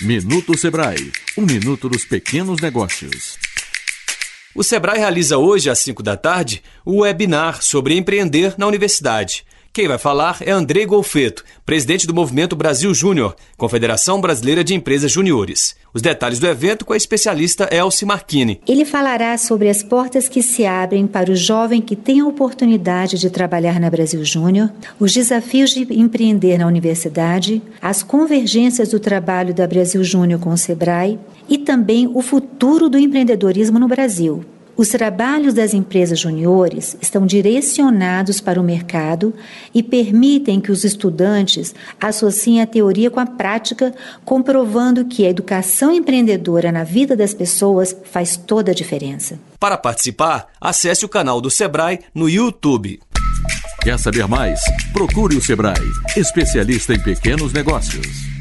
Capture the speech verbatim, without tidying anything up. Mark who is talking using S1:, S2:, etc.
S1: Minuto Sebrae, um minuto dos pequenos negócios.
S2: O Sebrae realiza hoje, às cinco da tarde, o webinar sobre empreender na universidade. Quem vai falar é Andrei Golfeto, presidente do Movimento Brasil Júnior, Confederação Brasileira de Empresas Juniores. Os detalhes do evento com a especialista Elci Marchini.
S3: Ele falará sobre as portas que se abrem para o jovem que tem a oportunidade de trabalhar na Brasil Júnior, os desafios de empreender na universidade, as convergências do trabalho da Brasil Júnior com o Sebrae e também o futuro do empreendedorismo no Brasil. Os trabalhos das empresas juniores estão direcionados para o mercado e permitem que os estudantes associem a teoria com a prática, comprovando que a educação empreendedora na vida das pessoas faz toda a diferença.
S2: Para participar, acesse o canal do Sebrae no YouTube.
S1: Quer saber mais? Procure o Sebrae, especialista em pequenos negócios.